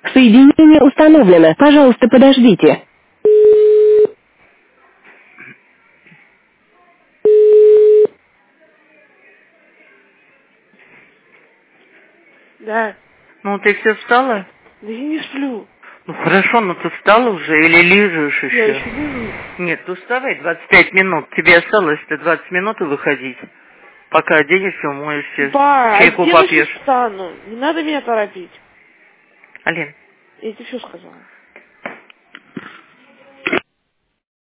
Соединение установлено. Пожалуйста, подождите. Да. Ну, ты все встала? Да я не сплю. Ну, хорошо, но ты встала уже или лежишь Я еще? еще лежу. Нет, ну вставай, 25 минут. Тебе осталось-то 20 минут и выходить. Пока оденешься, умоешься, Ба, чайку сделаю, сейчас попьешь. встану. Не надо меня торопить. Алин, Я тебе все сказала.